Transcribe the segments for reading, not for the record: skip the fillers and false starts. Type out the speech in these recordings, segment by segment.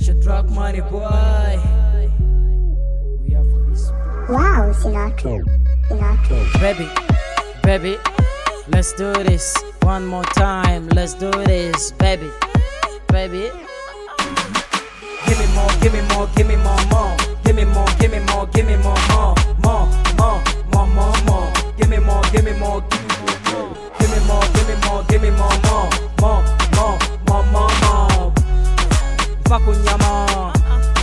Should drug money, boy. We are for this. Wow, Sinatra. Baby, let's do this one more time. Let's do this, baby. Give me more, give me more, give me more, more. Give me more, give me more, give me more, more. Give me more, give me more, give me more. Give me more, give me more, give me more, more. Pakunyama,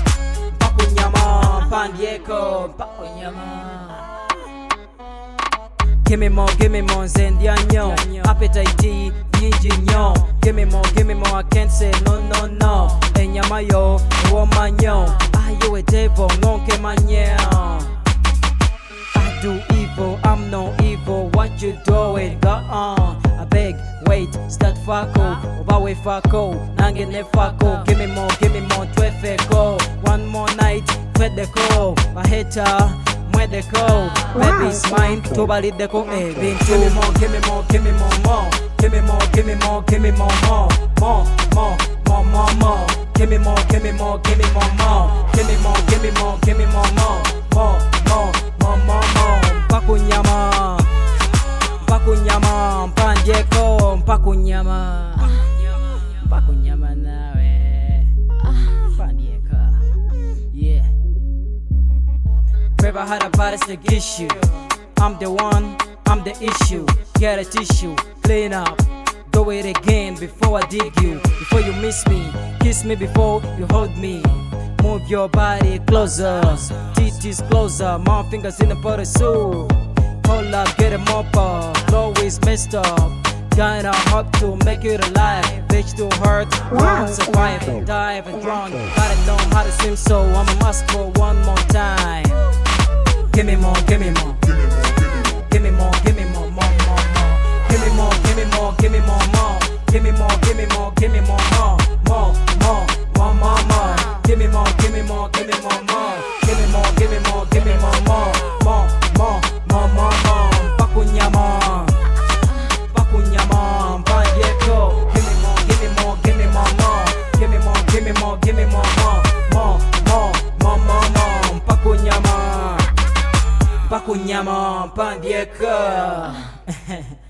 pandieko, pakunyama. Give me more, zendianyo. Appetite, yinjinyo. Give me more, I can't say no. Enyama yo, womanyo. Ah, you a devil, nonke manyo. I do evil, I'm no evil. What you doing? Go on. I beg, wait, start fako. Obawe fako, nange ne fako. Give me more, twefeko. One more night, fedeko. Maheta, mwedeko. Baby's mine, tobalideko. Bintu. Give me more, more. Give me more, give me more, more. Give me more. Give me more, give me more, more. Give me more, give me more, give me more, more. Give me more, give me more, give me more, more. Pakunyama, pandieko, pakunyama nawe, pandieka, yeah. Never had a baddest issue. I'm the one, I'm the issue. Get a tissue, clean up. Do it again before I dig you. Before you miss me, kiss me before you hold me. Move your body closer, titties closer, my fingers in the body so. Hold up, get a mopper, flow is messed up. Kinda hard to make it alive. Bitch too hurt, won't survive, dive and drown. Gotta know how to swim, so I'ma ask for one more time. Give me more, give me more. Give me more, give me more, more. Give me more, give me more, give me more, more. Give me more, give me more, give me more, more. Give me more, give me more, give me more, more. Give me more, give me more, give me more, more. Pakunyama, pandieko. Give me more, give me more, give me more, more. Give me more, give me more, give me more, more. Pakunyama, pandieko.